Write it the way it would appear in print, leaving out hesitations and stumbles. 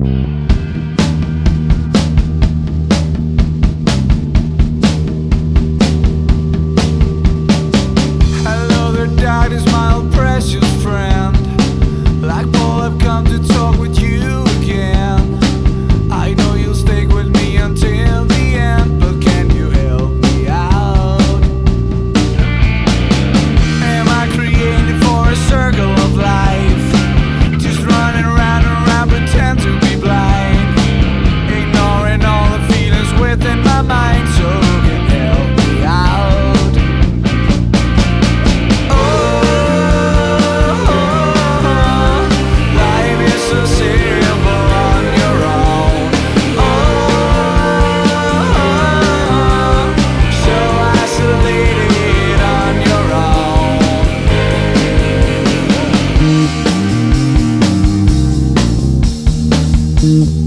Hello there, darkness, my old precious friend. Like Paul, I've come to talk with you again. I know you'll stick with me until the end, but can you help me out? Am I created for a circle of life? Just running around and around, pretend to be blind, ignoring all the feelings within my mind. So who can help me out? Oh, life is so seriable on your own. Oh, so isolated on your own.